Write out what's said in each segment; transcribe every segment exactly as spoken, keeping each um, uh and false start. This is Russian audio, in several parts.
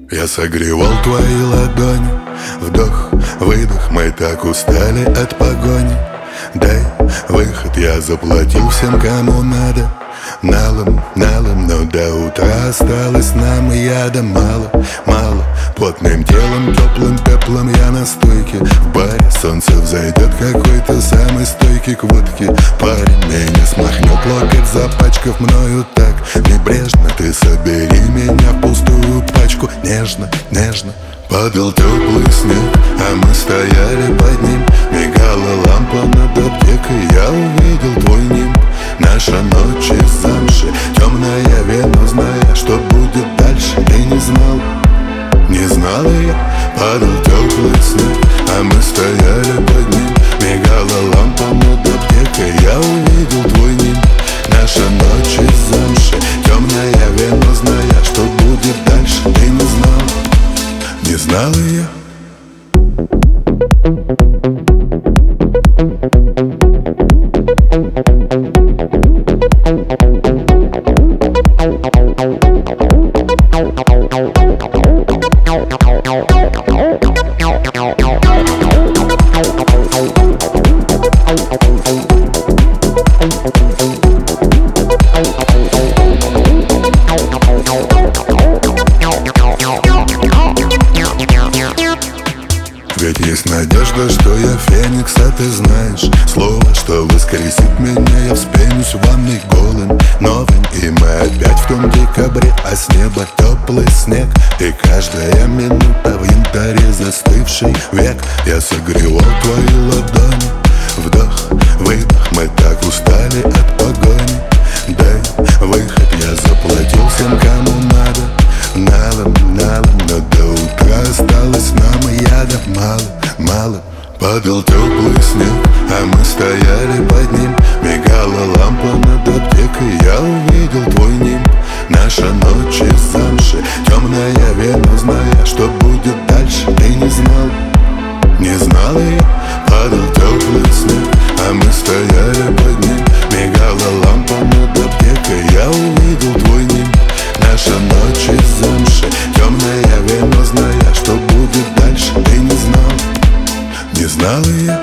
Я согревал твои ладони, вдох, выдох, мы так устали от погони. Дай выход, я заплатил всем, кому надо. Налом, налом, но до утра осталось нам яда мало, мало. Плотным телом, теплым пеплом я на стойке. В баре солнце взойдет, какой-то самый стойкий к водке парень меня смахнет локоть, запачкав мною так небрежно. Ты собери меня в пустую пачку, нежно, нежно. Падал теплый снег, а мы стояли под ним. Мигала лампа над аптекой, я увидел твой нимб. Наша ночь из замши, темная венозная. Что будет дальше, ты не знал, не знала я. Падал теплый снег, а мы стояли под ним. Мигала лампа над аптекой, я увидел твой нимб. Наша ночь из замши, темная венозная. Что будет дальше, ты не знал, не знала я. Ведь есть надежда, что я феникс, а ты знаешь слово, что воскресит меня. Я вспенюсь в ванной голым, новым. И мы опять в том декабре, а с неба теплый снег. И каждая минута в янтаре застывший век. Я согревал твои ладони, вдох, выдох, мы так устали от погони. Дай выход, я заплатил всем, кому надо. Налом, налом, но до утра осталось нам яда мало, мало. Падал теплый снег, а мы стояли под ним. Мигала лампа над аптекой, я увидел твой нимб. Наша ночь из замши, темная венозная. Что будет дальше, ты не знал, не знала я. Падал теплый снег, а мы стояли под ним. Мигала лампа над аптекой, я увидел твой нимб. Наша ночь из замши, темная венозная. Что будет дальше, ты не знал, не знала я.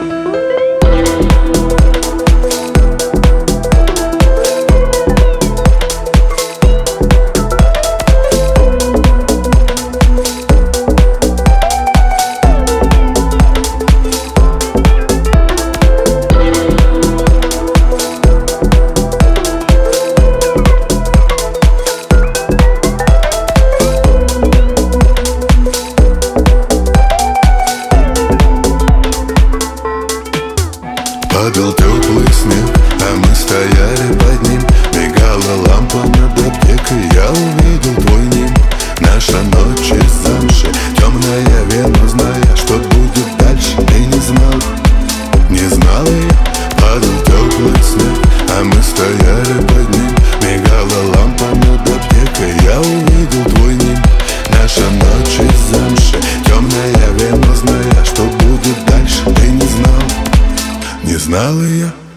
Падал теплый снег, а мы стояли под ним. Мигала лампа над аптекой, я увидел твой нимб. Наша ночь из замши, темная венозная. Что будет дальше, ты не знал, не знала я. Падал теплый снег, а мы стояли под ним. Мигала лампа над аптекой, я увидел твой нимб. Наша ночь из замши, темная венозная. Что будет дальше, ты не знал, не знала я.